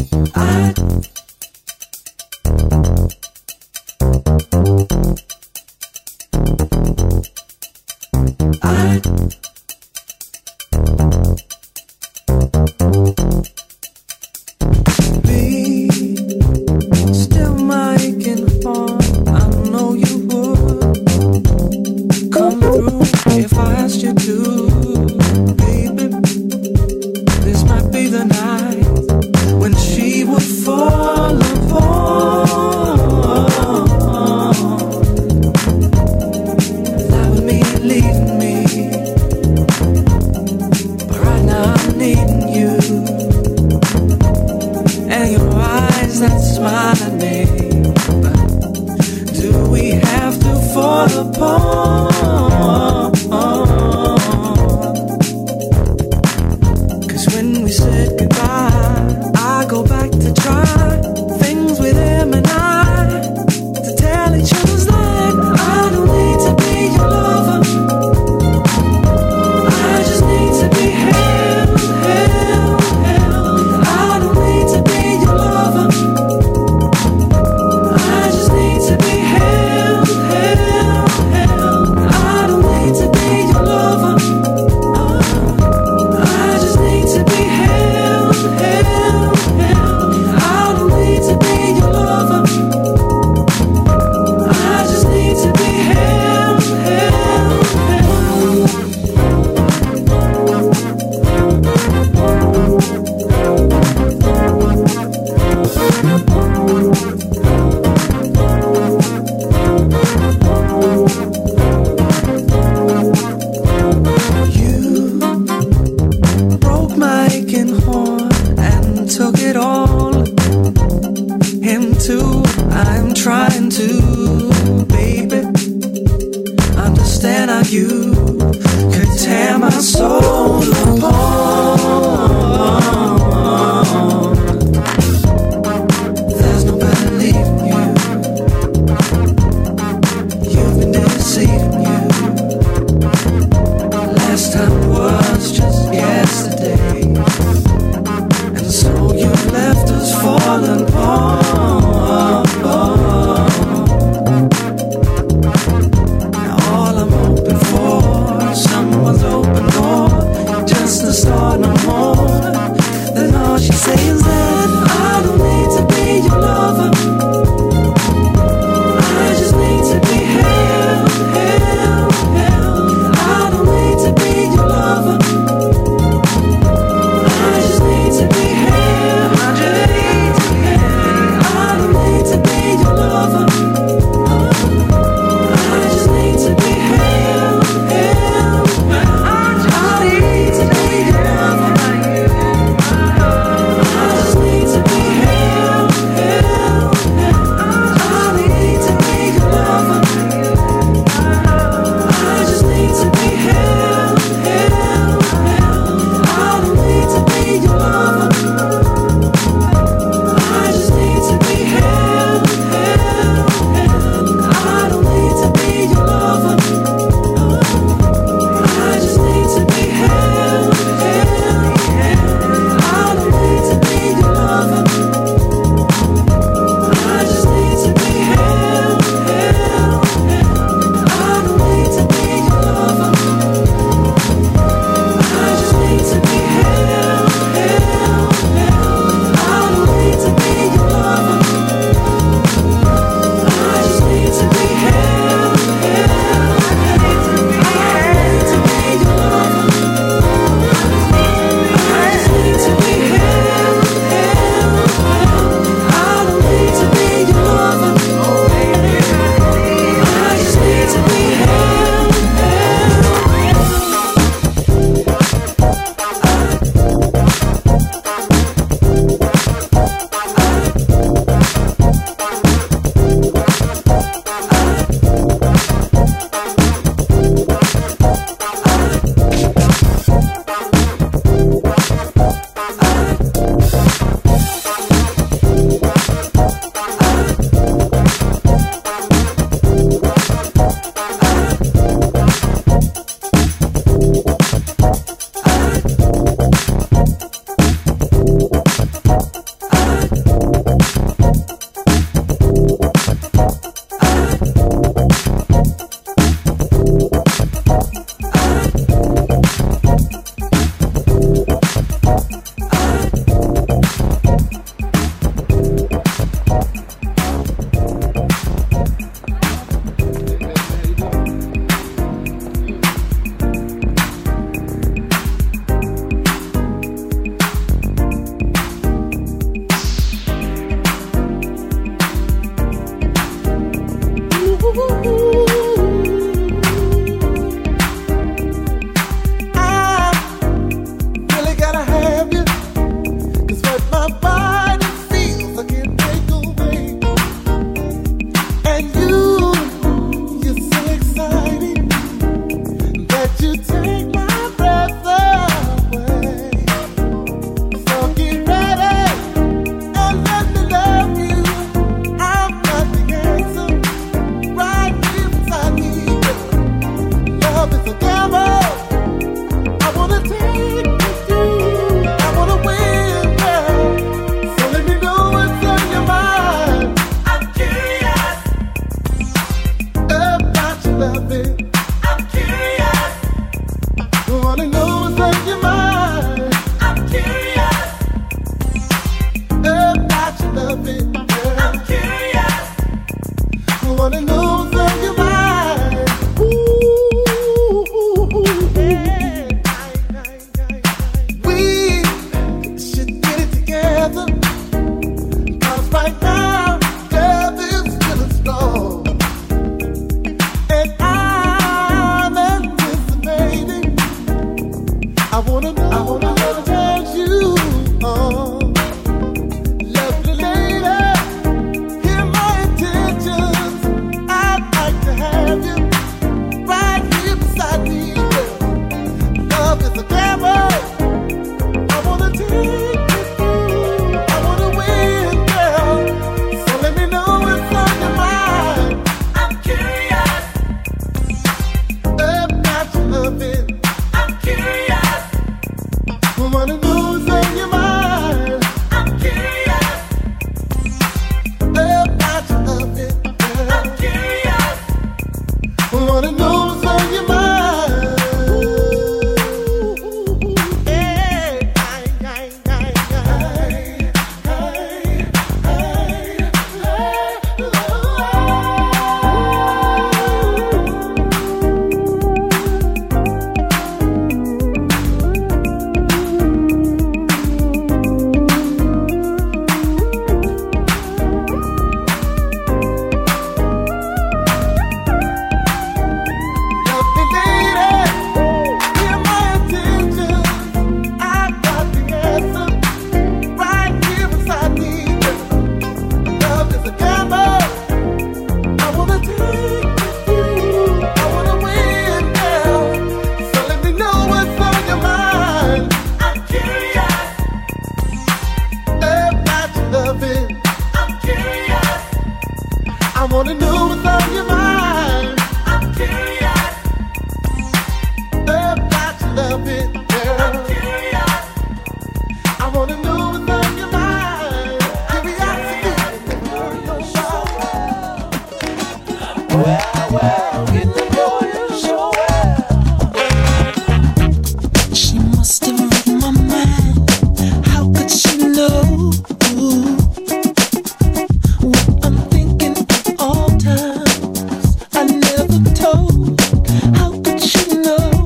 All I'm hoping for, someone's open door, just to start. wanna know what's on your mind. I'm curious. Love got to love it, girl. I'm curious. I wanna know what's on your mind. Curiosity is the word on well, get to know you so well. She must have read my mind. How could she know what I'm thinking at all times? I never told. How could she know?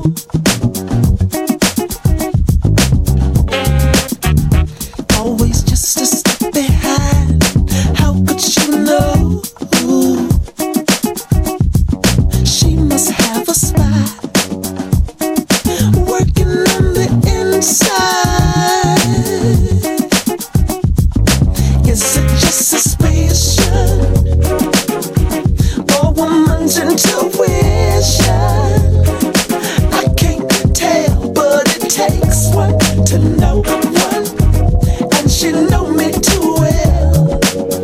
Always just a step behind. How could she know? She must have a spy working on the inside. Is it just suspicion or woman's intuition? I can't tell, but it takes one to know one, and she know me too well.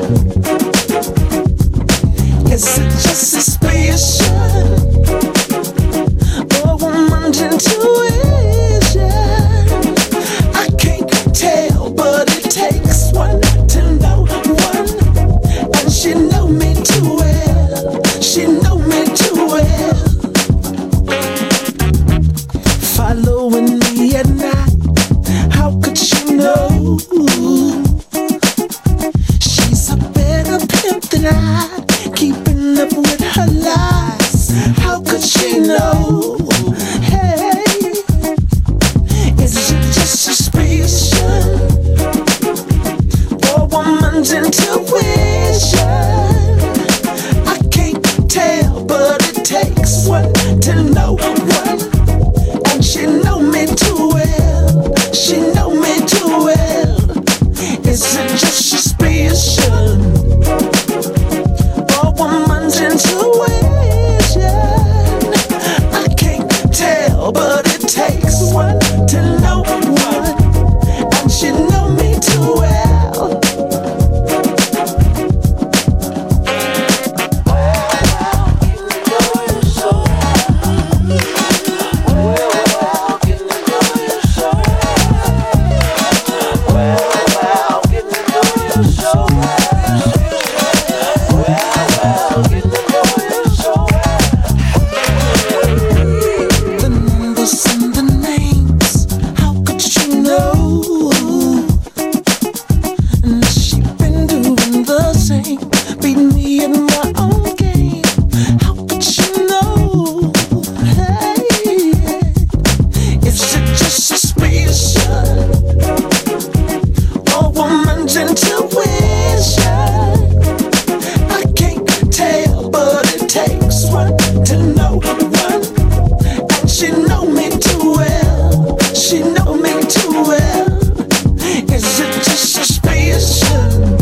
Is it just suspicion or woman's intuition? I can't tell, but it takes one to know one, and she know me too well. She know me too well. Following me at night, how could she know? She's a better pimp than I, keeping up with her lies. How could she know? Hey, is it just suspicion or woman's intuition? I can't tell, but it takes one to know one, and she know me too well. She know me too well. Is it just suspicion or woman's intuition? I can't tell, but it takes one to know one, and she know me too well. The numbers and the names, how could she know? And she been doing the same, beat me in my own game. How could she know? Hey, is it just suspicion or woman's intuition? I can't tell, but it takes one to know one, and she know me too well. She know me too well. Is it just suspicion?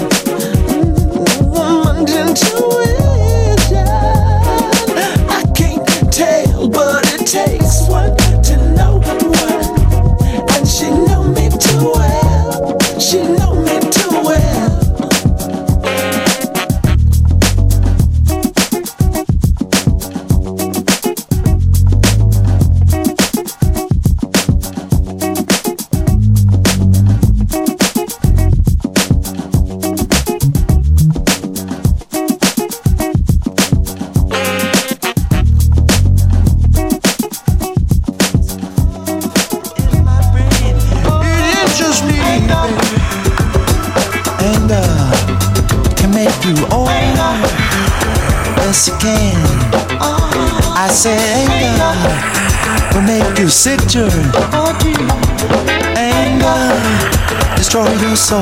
Woman's intuition. I can't tell, but it takes one to know one, and she know me too well. She know me too well. It interests me, and can make you all. Yes, it can. I say anger will make you sick, children. Anger destroy your soul.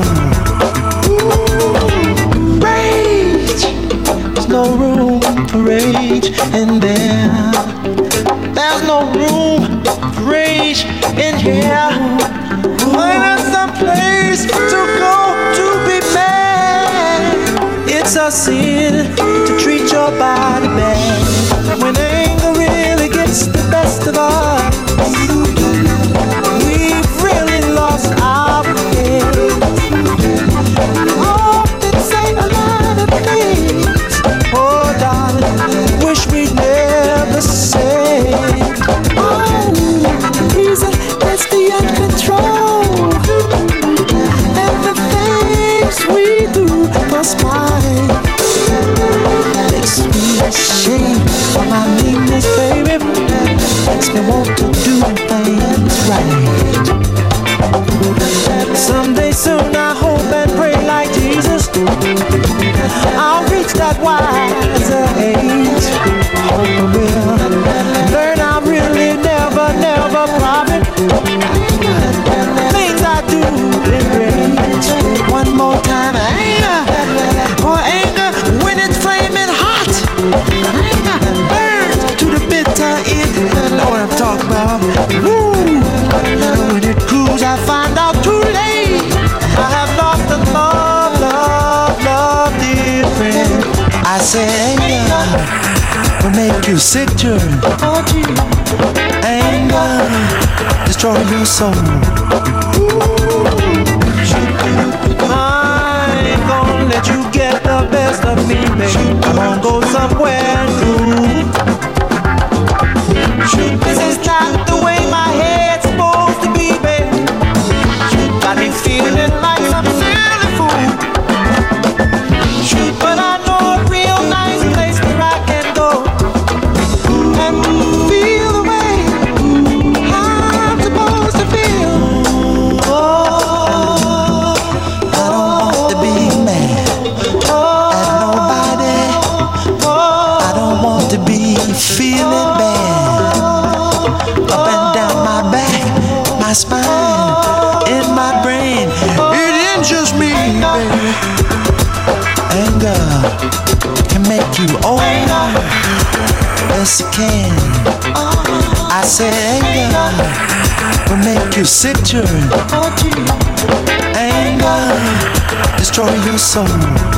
Rage, there's no room for rage in there. There's no room for rage in here. Find us some place to go to be mad. It's a sin to treat your body bad. When anger really gets the best of us, we've really lost our head. Oh, they say a lot of things. they want to do things right. Someday soon I hope and pray like Jesus, I'll reach that wiser age. Hope I will learn I'm really never profit. Things I do in rage. One more time, anger, for anger when it's flaming hot. Burns to the bitter end. Know what I'm talking about? Woo! When it cools, I find out too late. I have lost the love, dear friend. I say anger will make you sick, children. Anger destroy your soul. I ain't gonna let you get the best of me, baby. I'm gonna go somewhere new. This is not the way my head's supposed to be, baby. Got me feeling like some silly fool. But I know a real nice place where I can go and feel the way I'm supposed to feel. Oh, I don't want to be mad at nobody. I don't want to be feeling bad up and down my back, my spine, in my brain. It ain't just me, baby. Anger can make you old. Yes, it can. I say anger will make you sick, children. Anger destroy your soul.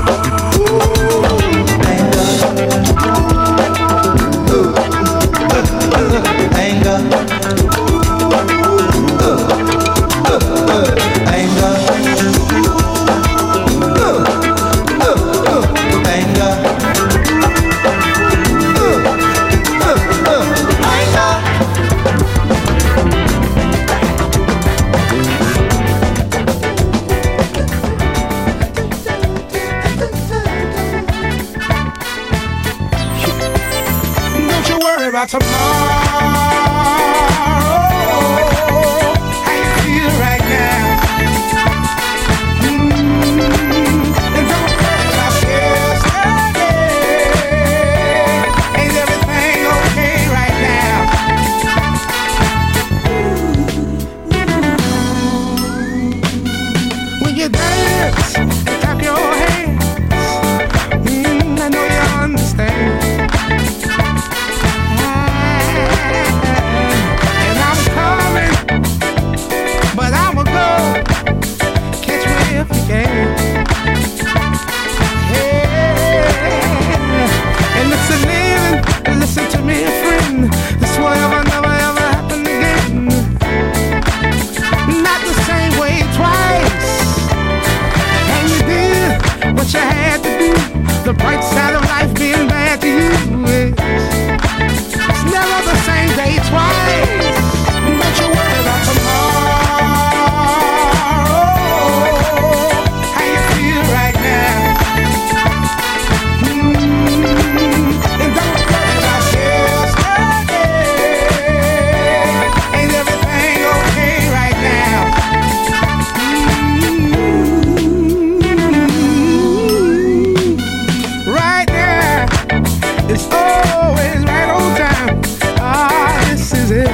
About tomorrow, how you feel right now? And don't worry about yesterday. Ain't everything okay right now? When you dance and clap your hands, I know you understand. The bright side of life being bad to you is it's never the same day twice. Don't you worry about tomorrow. How you feel right now? And don't worry about yesterday. Ain't everything okay right now? It's always right on time. Ah, this is it.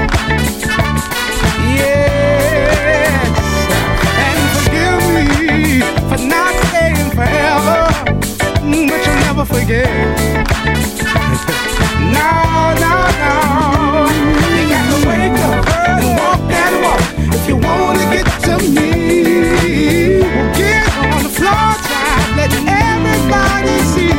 Yes. And forgive me for not staying forever, but you'll never forget. No. You got to wake up and walk that walk if you want to get to me. Well, get on the floor, child. Let everybody see.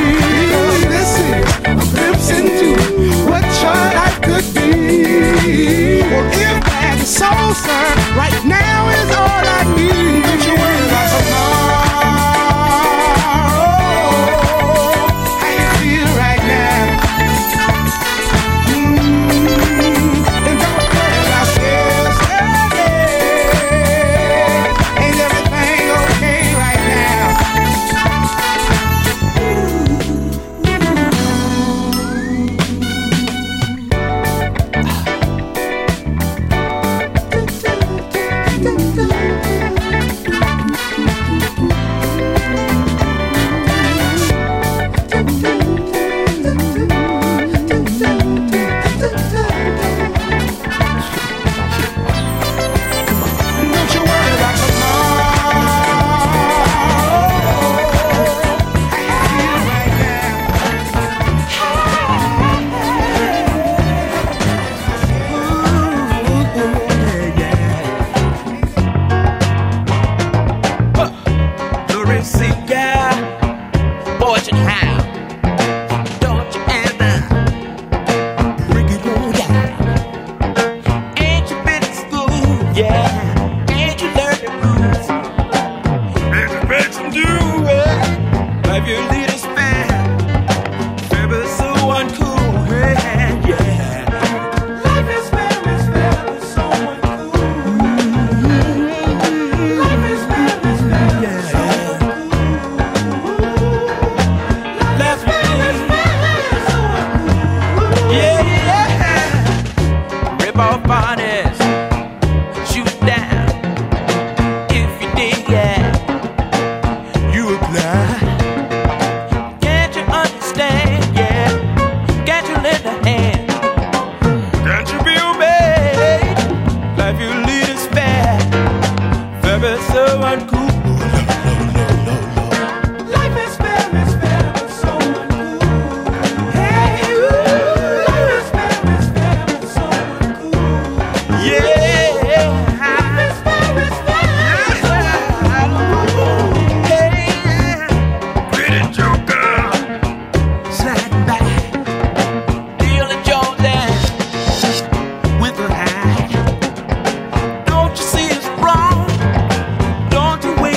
A glimpse into what your life could be. Well, if that is so, sir, right now is all I need. Don't you worry about tomorrow. How you feel right now? And don't worry about yesterday. Ain't everything okay right now? Don't you see it's wrong? Don't you wait?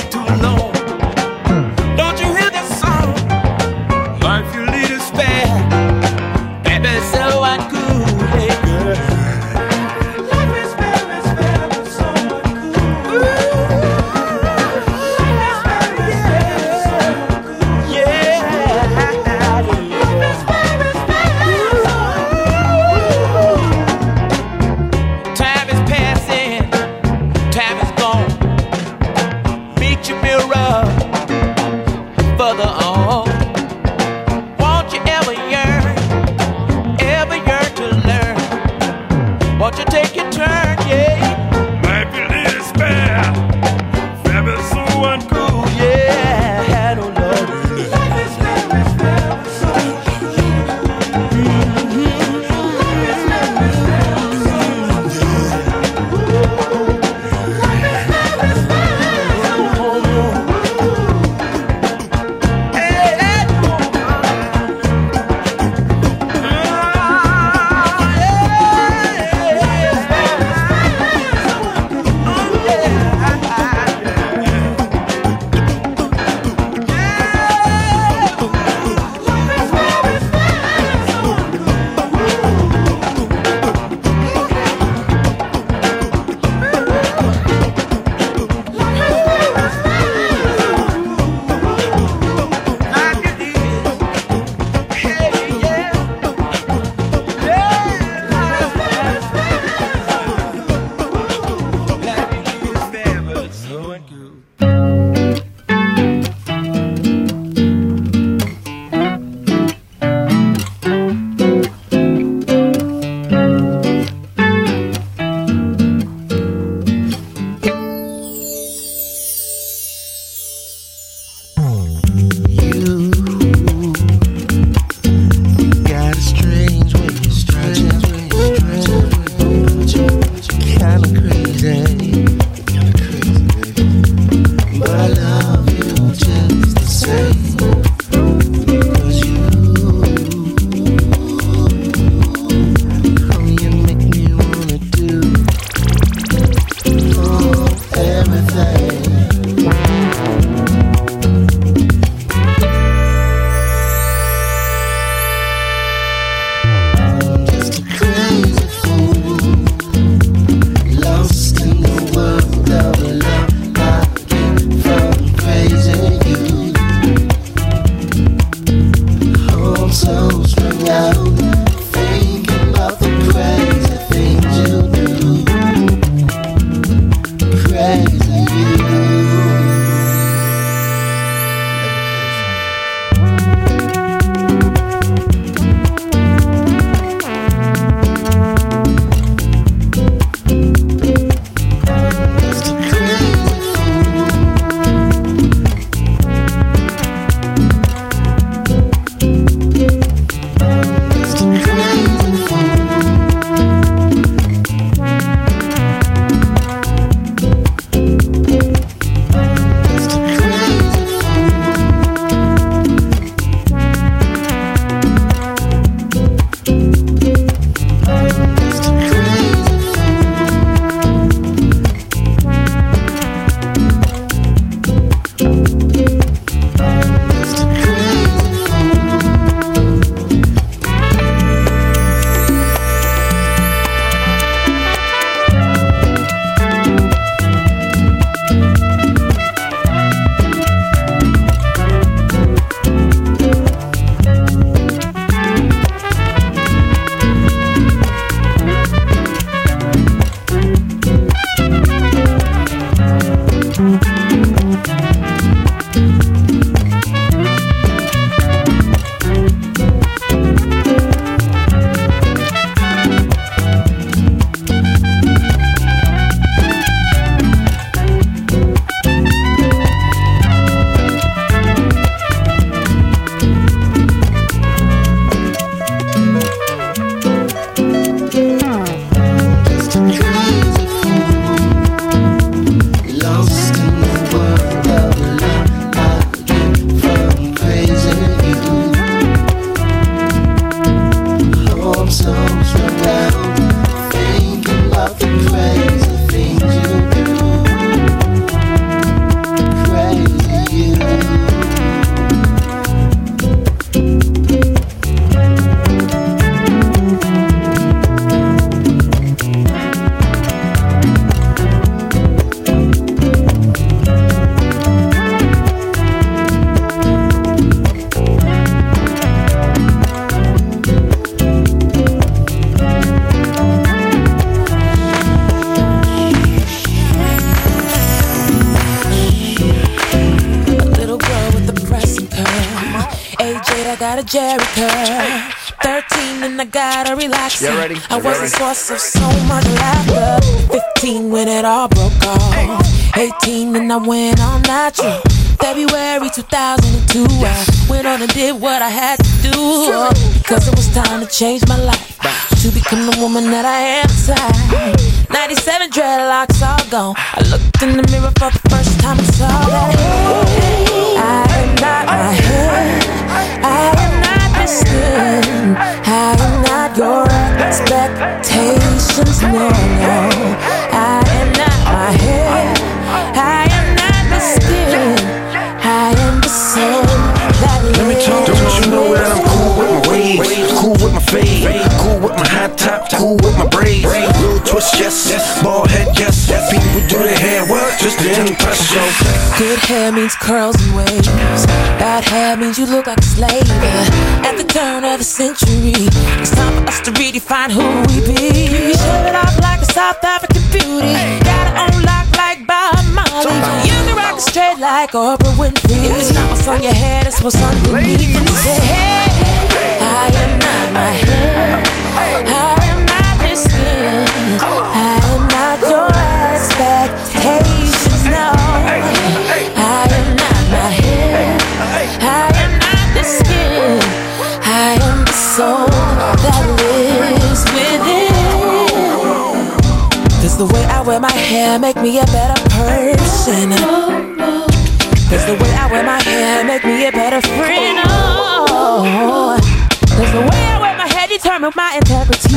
got a Jerry curl. 13 and I got a relaxer. I was the source of so much laughter. 15 when it all broke off. 18 and I went all natural. February 2002, I went on and did what I had to do, because it was time to change my life, to become the woman that I am inside. 97 dreadlocks all gone. I looked in the mirror for the first time and saw that I am not my head, I am not the skin, I am not your expectations, no, no. I am not my head, I am not the skin, I am the soul that lives. Let me talk. Don't you know that I'm cool with my waves, cool with my fade, cool with my high top, cool with my braids, little twist, yes, bald head, yes. People do their hair, what? Just to impress you. Good hair means curls and waves. Bad hair means you look like a slave. At the turn of the century, it's time for us to redefine who we be. Shave it off like a South African beauty. Got it on lock like Bob Marley. You can rock it straight like Oprah Winfrey. It's not what's on your head, it's what's underneath. And you say, hey, I am not my hair, I am not this skin, I am not your expectations, no. I am not my hair, I am not the skin, I am the soul that lives within. Does the way I wear my hair make me a better person? Does the way I wear my hair make me a better friend? Oh, does the way I wear my hair determine my integrity?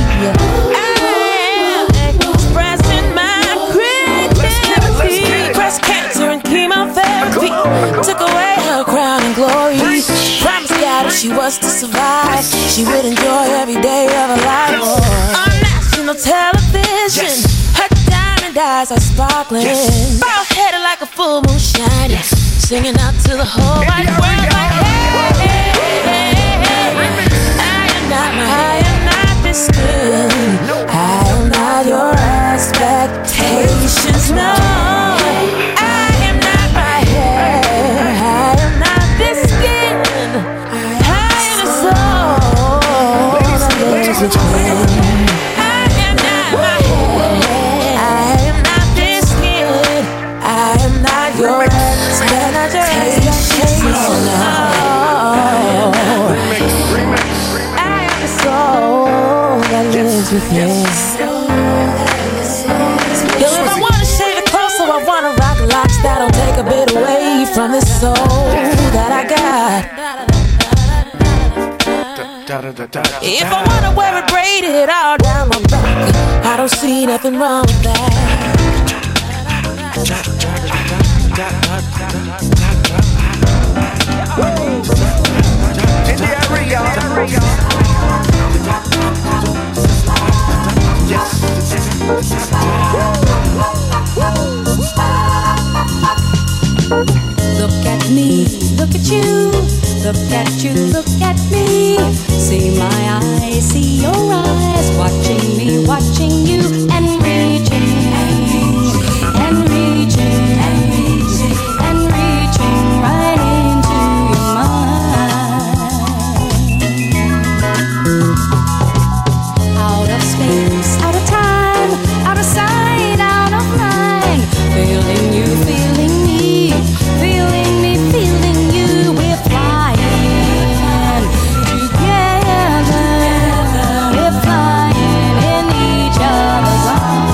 I am expressing my creativity. Breast cancer and chemotherapy took away her crown and glory. Promised God if she was to survive, she would enjoy every day of her life. On national television, her diamond eyes are sparkling, bald-headed like a full moon shining, singing out to the whole wide world like, hey, hey, hey, I am not this skin, I am not your expectations, no. I am not my hair, I am not this skin, I am the soul that lives within. I am not my hair, I am not this skin, I am not your expectations, no. Within. Yo, if I wanna shave it close, so I wanna rock locks that'll take a bit away from this soul that I got. If I wanna wear it braided all down my back, I don't see nothing wrong with that. In the area. Look at me, look at you, look at you, look at me. See my eyes, see your eyes, watching me, watching you, and reaching, and reaching, and reaching, and reaching right into your mind. Out of space, out of time, out of sight, out of mind. Feeling you, feeling me, feeling me, feeling you. We're flying together. We're flying in each other's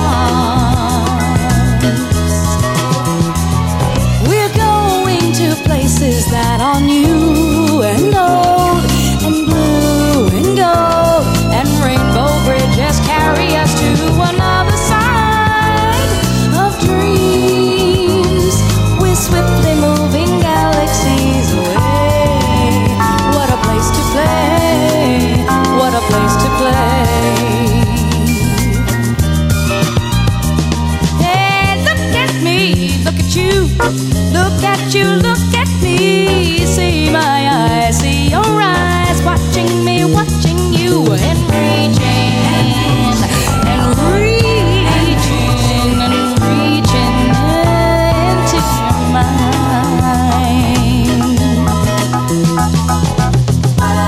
arms. We're going to places that are new and old and blue and gold, and rainbow bridges carry us to another side of dreams. We're swiftly moving galaxies away. What a place to play, what a place to play. Hey, look at me, look at you, look at you, look at me. See my eyes, see your eyes, watching me, watching you, and reaching, and reaching, and reaching into your mind.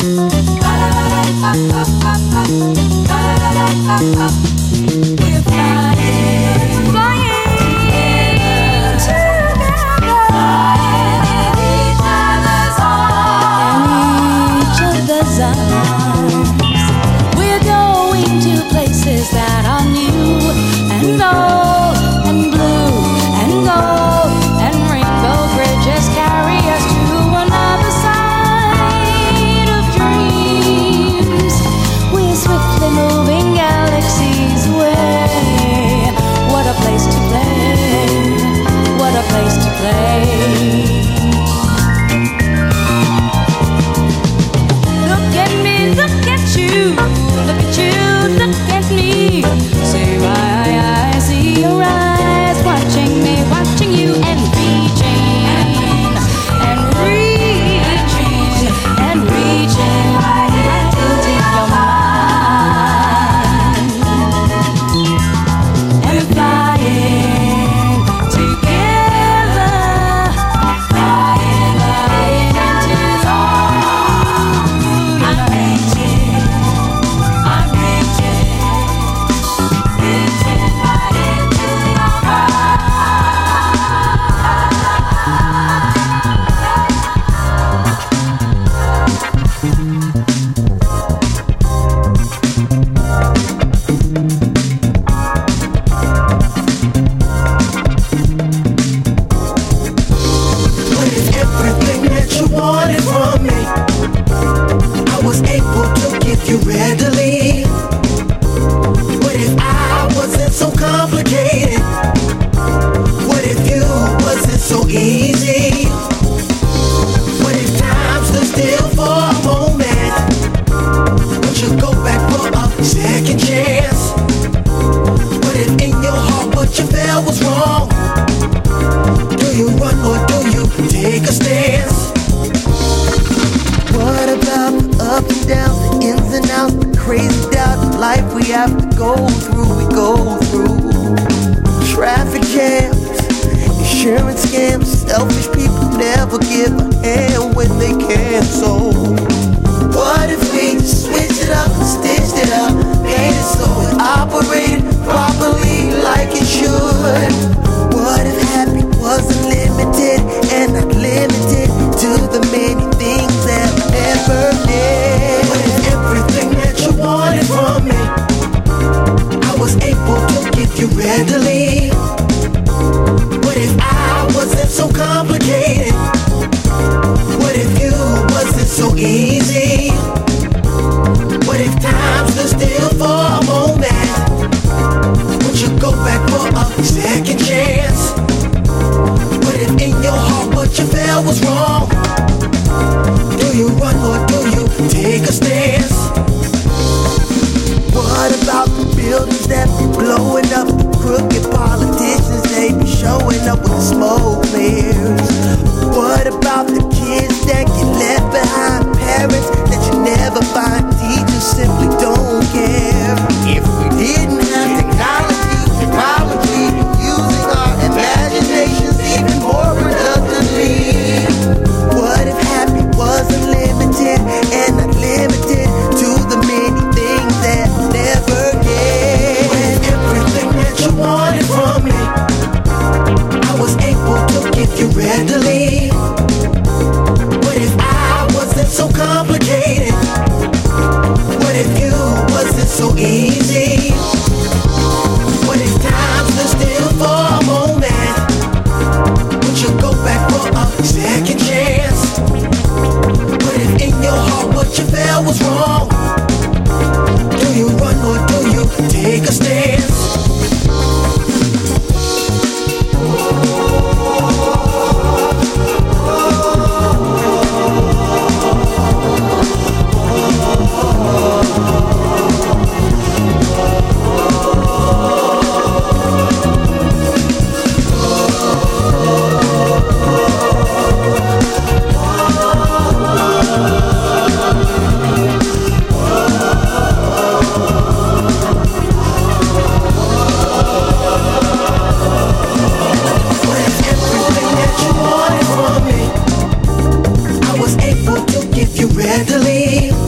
readily.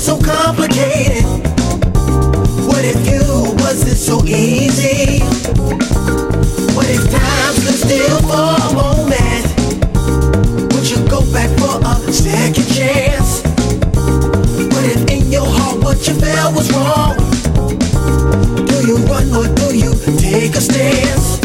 so complicated? What if you wasn't so easy? What if time stood still for a moment? Would you go back for a second chance? What if in your heart what you felt was wrong? Do you run or do you take a stance?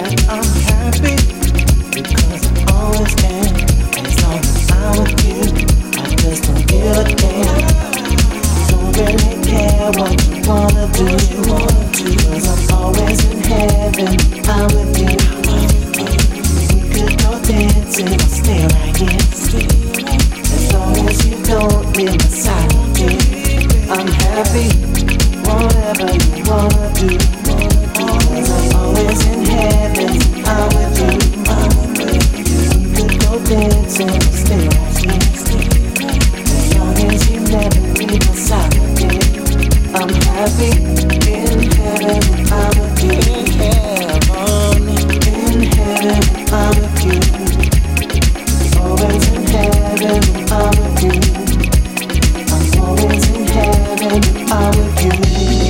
I'm happy because I always am. As long as I'm with you, I just don't give a damn. Don't really care what you wanna do, cause I'm always in heaven. I'm with you. We could go dancing, I'll stay right here. As long as you don't leave my side, I'm happy. Whatever you wanna do, cause I'm always in heaven. I'm with you. We could go dancing, I'll stay right here. As long as you never leave my side, I'm happy. In heaven, I'm with you. In heaven, I'm with you. Always in heaven, I'm with you. I'm always in heaven, I'm with you.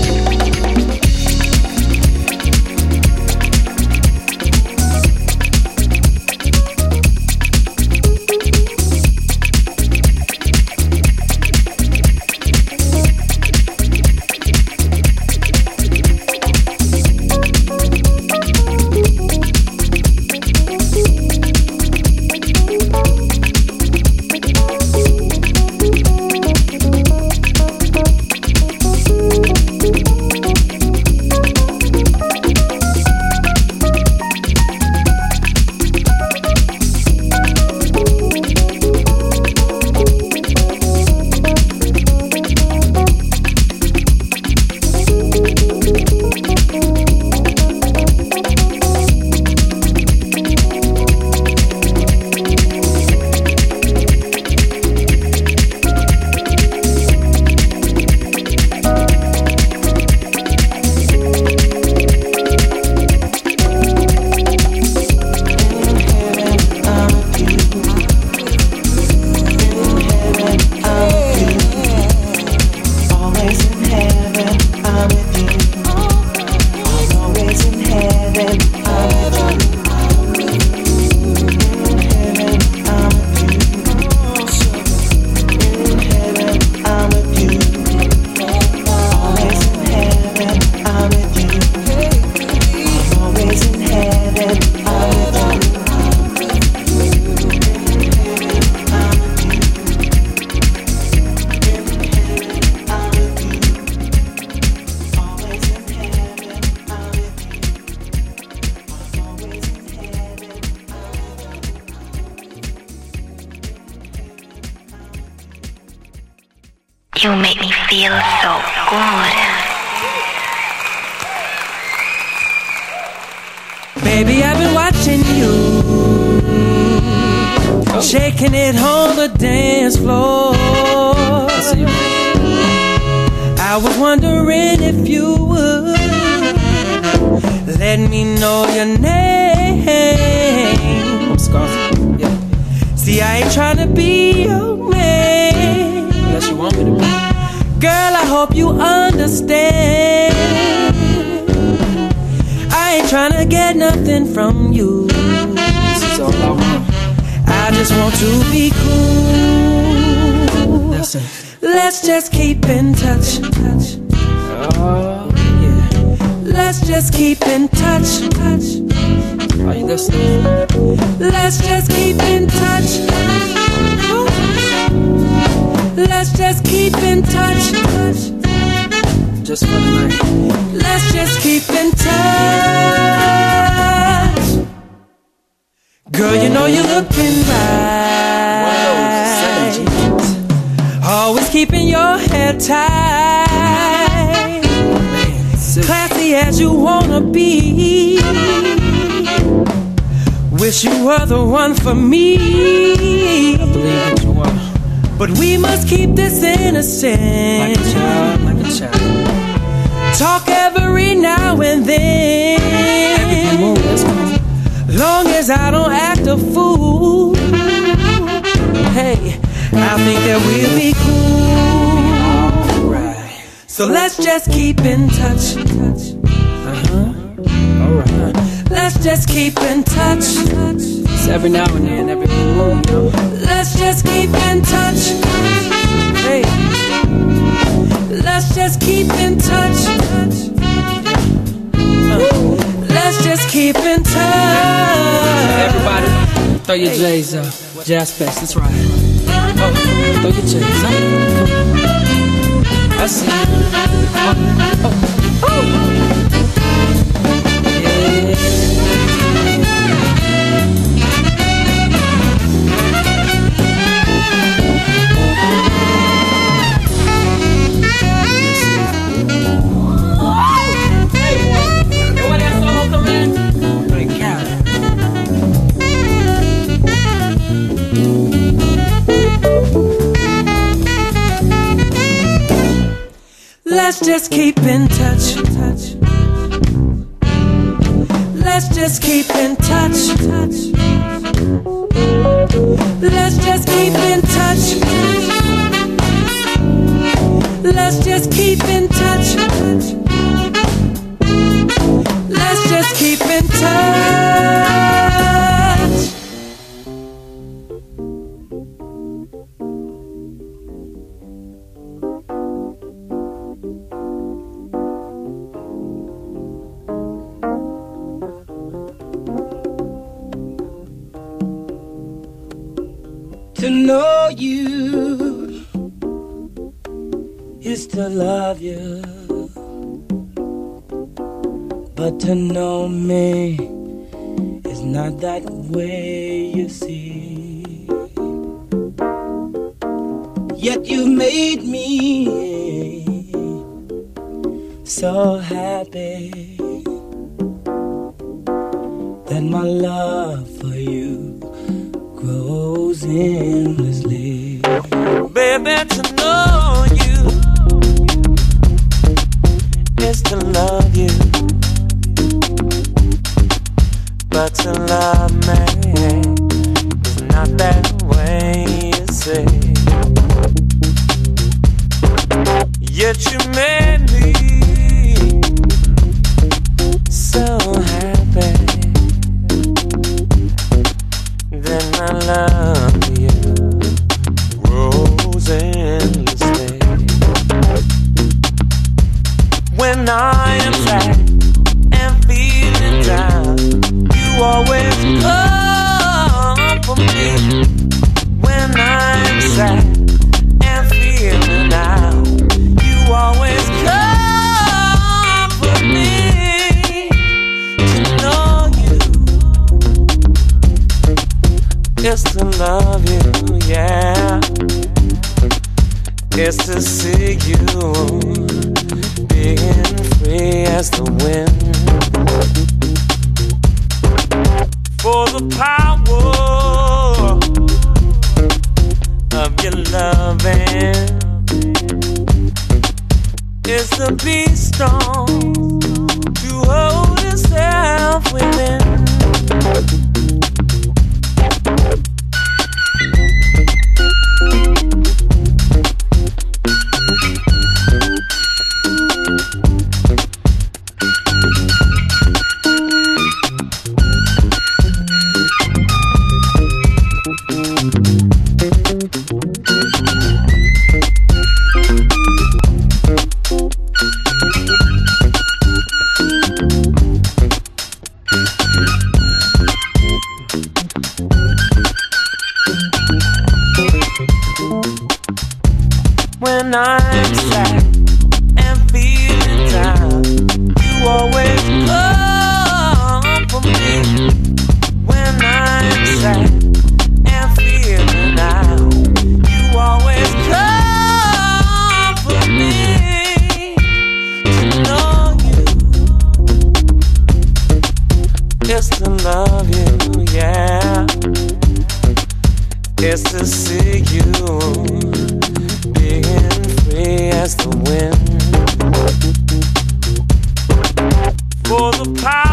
You make me feel so good. Baby, I've been watching you, shaking it on the dance floor. I was wondering if you would let me know your name. I'm Scarface. Yeah. See, I ain't trying to be your man, unless you want me to be. Girl, I hope you understand. I ain't trying to get nothing from you. This is all I want. I just want to be cool. That's it. Let's just keep in touch. Oh, yeah. Let's just keep in touch. Are you listening? Let's just keep in touch. Let's just keep in touch. Just for the night. Let's just keep in touch. Girl, you know you're looking right. Always keeping your head tight. Classy as you wanna be. Wish you were the one for me. I believe that you are. But we must keep this innocent. Like a child, like a child. Talk every now and then. Everything moves, that's cool. Long as I don't act a fool. Hey, I think that we'll be cool. Right. So let's just keep in touch. Alright. Let's just keep in touch. It's every now and then, every blue moon, you know. Let's just keep in touch. Hey. Let's just keep in touch. Let's just keep keep in touch. Everybody, throw your J's up. Jazz Fest, that's right. Oh, throw your J's up. I see you. Oh. Yeah. Let's just keep in touch. Let's just keep in touch. Let's just keep in touch. Let's just keep in touch. Let's just keep in touch. To know you is to love you, but to know me is not that way, you see. Yet you made me so happy that my love for you grows endlessly. Baby, to know you is to love you, but to love me is not that way, you see. Yet you made me so happy that my love for you grows endlessly. When I am sad and feeling down, you always come for me. When I am sad and feeling down, you always come for me. To know you is to love you, yeah. It's to see you being free as the wind. For the power of your loving is to be strong, to hold yourself within. When I'm sad and feeling down, you always come for me. When I'm sad and feeling down, you always come for me. To know you is to love you, yeah. It's to see you being free as the wind. For the power